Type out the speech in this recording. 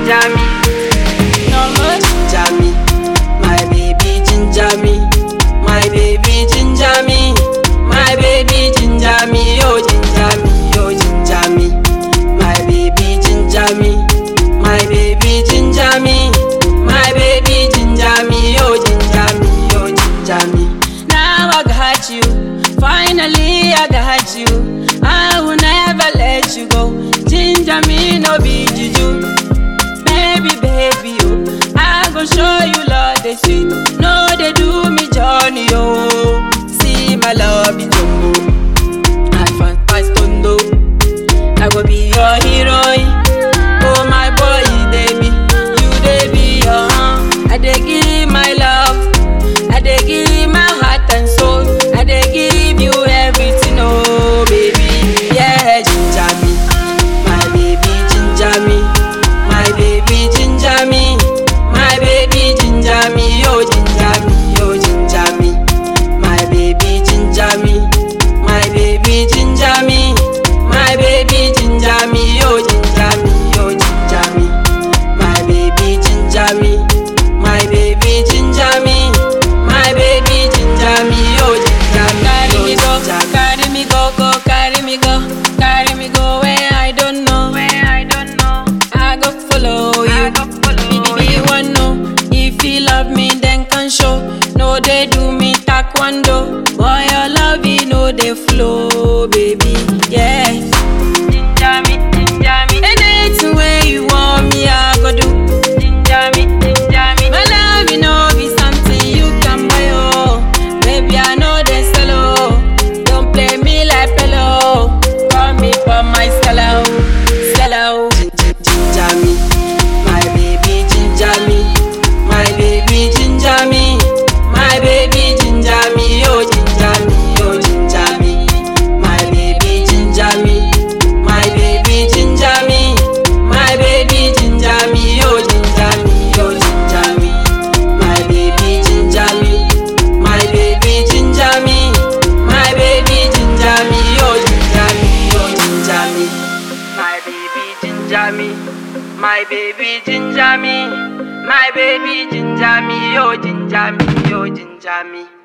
ginger me. No more. Ginger me, my baby ginger me, my baby ginger me, my baby ginger me, oh ginger me, oh ginger me, my baby ginger me, my baby ginger me, my baby ginger me, oh ginger me, oh ginger me. Now I got you, finally I got you. I will never let you go. Ginger me, no be juju. Baby, baby, oh, I gon' show you love they sweet. No, they do me Johnny, oh. See my love is jumbo. I find my stondo. I go be your heroine. Oh my boy, baby, you they be your I dey give my love, I dey give my heart and soul, I dey give you everything, oh baby, yeah. Ginger me, my baby ginger me, my baby ginger me, my baby ginger me, oh ginger me, oh ginger me, my baby ginger me, my baby ginger me, my baby ginger me, oh ginger me, oh ginger me, my baby ginger me, my baby ginger me, my baby ginger me, oh ginger me. Carry me go, carry me go, carry me go where I don't know, I go follow you. Baby, you want know if you love me, then can show. No, they do me taekwondo. Boy, your love, you know they flow, baby, yeah. Ginger me, anything where you want me, I go do. Ginger me. My love, you know, be something you can buy, oh. Baby, I know they sell, oh. Don't play me like pillow. Call me for my stella, oh. Ginger me, my baby ginger me, my baby ginger me, my baby ginger me, oh ginger me, oh ginger me, my baby ginger me, my baby ginger me, my baby ginger me, oh ginger me, oh ginger me, my baby ginger me, my baby ginger me, my baby ginger me, oh ginger me, oh ginger me, my baby ginger me, my baby ginger me, my baby ginger me, oh ginger me, oh ginger me.